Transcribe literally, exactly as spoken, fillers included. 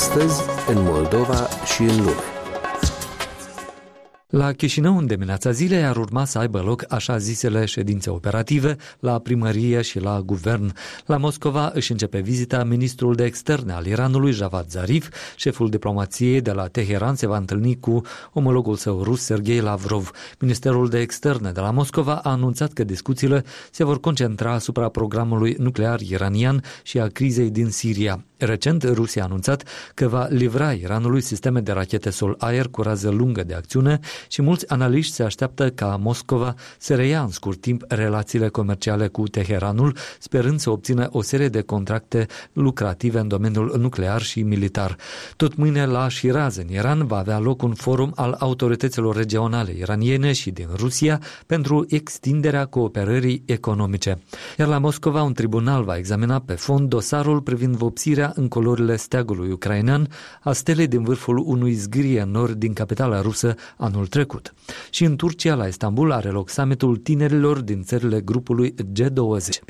Astăzi, în Moldova și în lume. La Chișinău, în dimineața zilei, ar urma să aibă loc așa zisele ședințe operative la primărie și la guvern. La Moscova își începe vizita ministrul de externe al Iranului, Javad Zarif. Șeful diplomației de la Teheran se va întâlni cu omologul său rus, Sergei Lavrov. Ministerul de externe de la Moscova a anunțat că discuțiile se vor concentra asupra programului nuclear iranian și a crizei din Siria. Recent, Rusia a anunțat că va livra Iranului sisteme de rachete sol-aer cu rază lungă de acțiune și mulți analiști se așteaptă ca Moscova să reia în scurt timp relațiile comerciale cu Teheranul, sperând să obțină o serie de contracte lucrative în domeniul nuclear și militar. Tot mâine la Shiraz, în Iran, va avea loc un forum al autorităților regionale iraniene și din Rusia pentru extinderea cooperării economice. Iar la Moscova, un tribunal va examina pe fond dosarul privind vopsirea în culorile steagului ucrainean a stelei din vârful unui zgârie în nord din capitala rusă anul trecut. Și în Turcia, la Istanbul, are loc summitul tinerilor din țările grupului G douăzeci.